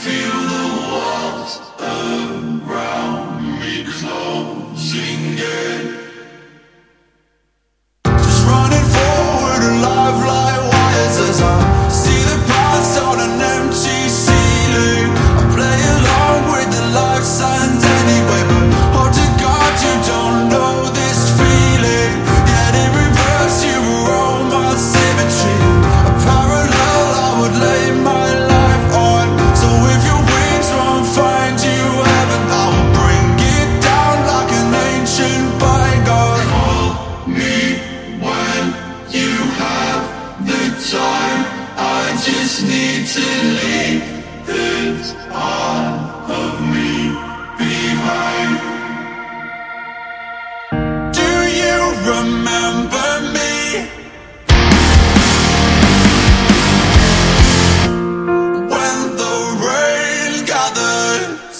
feel the walls around me closing in. Just running forward, alive like wires as I see the past on an empty ceiling. I play along with the life signs anyway, but hold to God you don't know this feeling. Yet in reverse you were all my symmetry. A parallel I would lay my life on. So if your wings won't find you heaven, I will bring it down like an ancient bygone. Call me when you have the time. I just need to leave this part of me behind. Do you remember me? When the rain gathered